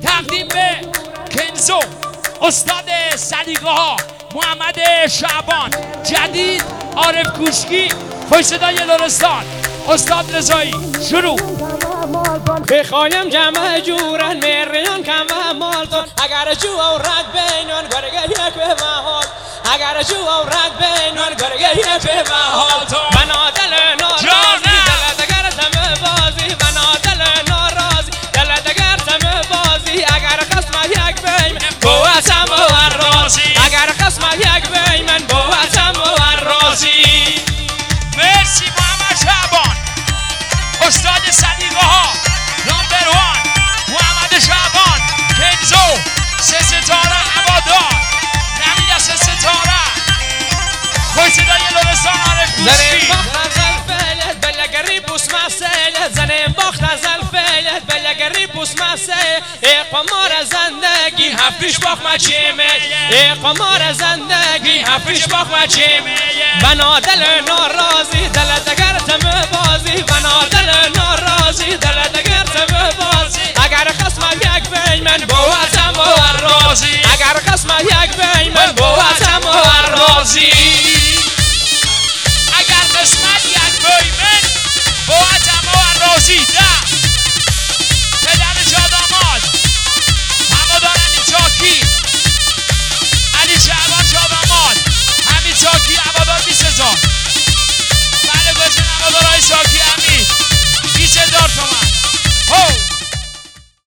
تقدیم به کنزو استاد سلیقه ها محمد شعبان، جدید عارف کوشکی، خوش صدای لرستان استاد رضایی. شروع. بخوایم جمع جورن مریان کم و مالتون اگر جو و رد بینان گرگه یک به محال اگر جو و رد بینان گرگه یک به محال بنادل نارازی دلدگر تم بازی بنادل نارازی دلدگر تم بازی اگر قسم یک بیم بواسم و رازی اگر قسم یک بیم من بواسم و رازی. مرسی محمد شعبان استاد سلیقه ها نمبر 1 محمد شعبان کنزو 3 ستاره هوادار نمیده 3 ستاره خوش صدای لرستان عارف کوشکی. بلگری بوس مسیل زنیم باخت از الفیلت بلگری بوس مسیل ای قمار زندگی هفتش باخ مچیمه ای قمار زندگی هفتش باخ مچیمه بنادل نارازی دل دگر تم